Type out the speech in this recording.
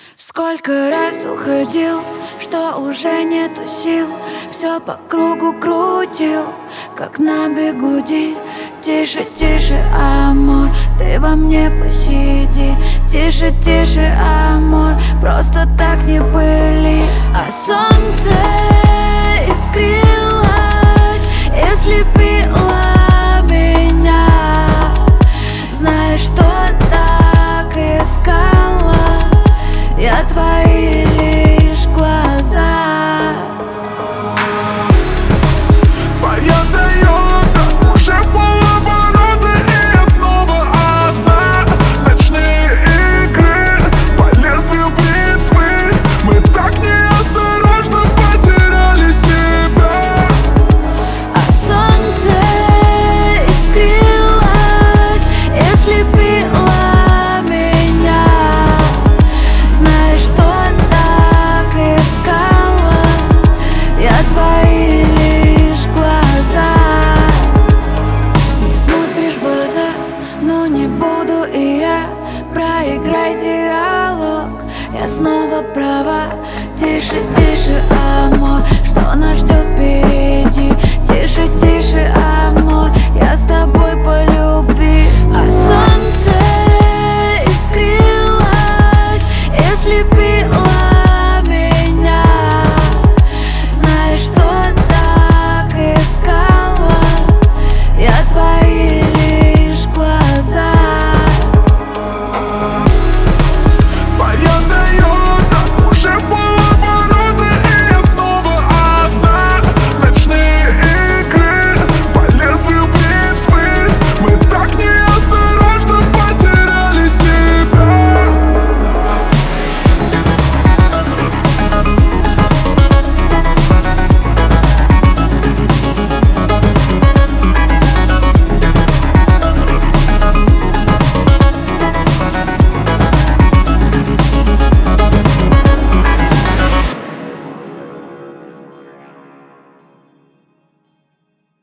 Сколько раз уходил, что уже нету сил, все по кругу крутил, как на бегуди. Тише, тише, амор, ты во мне посиди. Тише, тише, амор, просто так не пыли. А солнце искрилось и слепило меня. Знаешь, что так искала я твои лишь глаза. Твоя Тойота уже полоборота, и я снова одна. Ночные игры по лезвию бритвы, мы так неосторожно потеряли себя. А солнце искрилось и слепило меня. Знаешь, что так искала я твои лишь глаза. Не смотришь в глаза, но не буду и я. Проиграй диалог, я снова права. Тише, тише, амор, что нас ждет впереди. Тише, тише, амор, я с тобой по любви. А